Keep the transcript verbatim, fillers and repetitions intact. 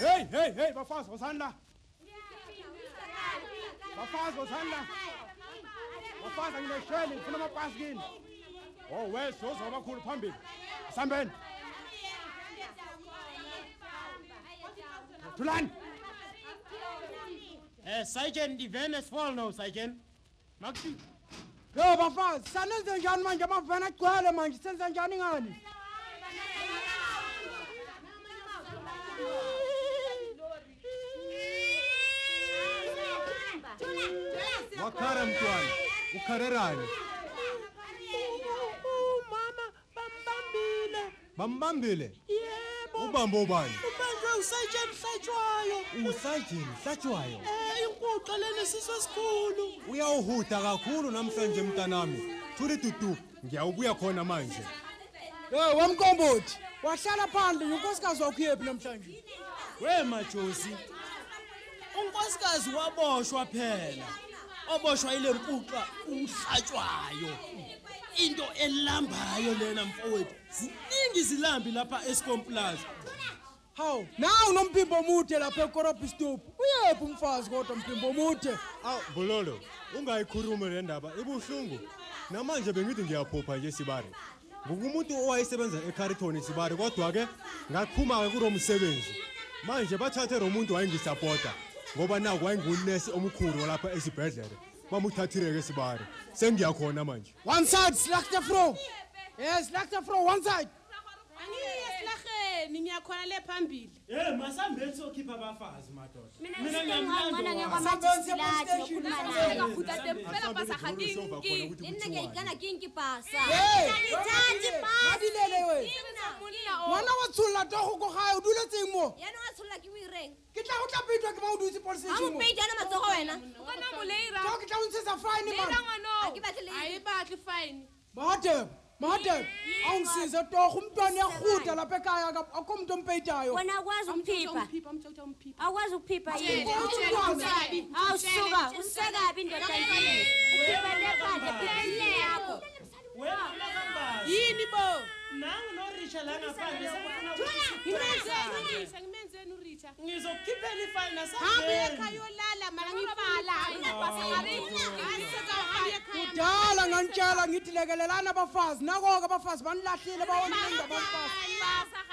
Hey, hey, hey, bafazi wosani la. Bafazi wosani la. Bafazi ngileshele ngifuna amapasi kini. Oh, well, so so bakhulu phambili. Sambeni. Tulani. Eh, Sergeant, the van is full now, Sergeant. Maxi. Yo bafazi, sanenze njani manje amavana agcwele manje senze njani ngani? Wakara mtwana, ukharerani. Mama, bambambile. Bambambile? Yebo. Ubambo ubani? Ubanjwe uSergeant Hlatshwayo. Usergeant Hlatshwayo? Eh, inkuxa lena siswe sikhulu. Uyawuhuda kakhulu namhlanje mntanami. Thuli tutu, ngiyawubuya khona manje. Hey, wamkombothi, wahlala phandle unkosikazi wakho yephi namhlanje? We majosi. Unkosikazi waboshwa phela. Oboshwa ile mpuqa uHlatshwayo. Into elambayo lena mfowethu. Ziningi zilambi lapha eScom Plaza. Hawu, nawu nomphimbo omude lapha eKoropi Stop. Uyephi umfazi kodwa umphimbo omude? Aw, Bololo, ungayikhuluma le ndaba ibuhlungu. Namanje bengithi ngiyaphupha nje Sibari. Ngokumuntu owayesebenza eCariton Sibari kodwa ke ngaphuma ke kulo msebenzi. Manje bathathe lo muntu wayengisupport ngoba naku wayengulnesi omkhulu lapha esibhedlela. Bamuthathile ke Sibari. Sengiyakhona manje. One side, slack the floor. Yes, slack the floor, one side. Angiyeslaheni ngiyakhona le phambili. Eh, masambeni sokhipha abafazi madoda. Mina ngiyangqana ngekwamathisilati lokhuluma naye. Kakhutha phela pasa khakingi. Nina ngiyayikana kinki pasa. Hey, ngithandi pasa. Madilele we. Ngwana wa tsulla togo go gae o dule tseng mo. Yena wa tsulla ke moireng. Ke tla go tla pitwa ke ba o dutse police Ha station mo mo. peita na matsogo wena. Ukona moleira. Tla ke tla o ntshetsa fine man. Leira ngwana. Ke batle le. Ayibahle fine. Madam, madam, awungisize togo umntwana yahuda lapha ekhaya akho umuntu ompeitayo. Wena akwazi ukuphipha. Umphipha umthetho umphipha. Akwazi ukuphipha yini? Awusabi. Awusuka, usekabi indoda yini? Uphipha lephandle, phipha yakho. Wena ulambazi. Yini bo? Nangu no Richard la ngaphandle sefuna Ngimenzeni ngimenzeni uRicha. ngizokukhiphela ifine Hambe nasambeni. ekhaya yolala mara ngibala. Ayinapasa ngarini. Ayiseka hambe ekhaya. Kudala ngantshela ngithi lekelelana abafazi nako ke abafazi banilahlile bawonile ngabafazi. Basa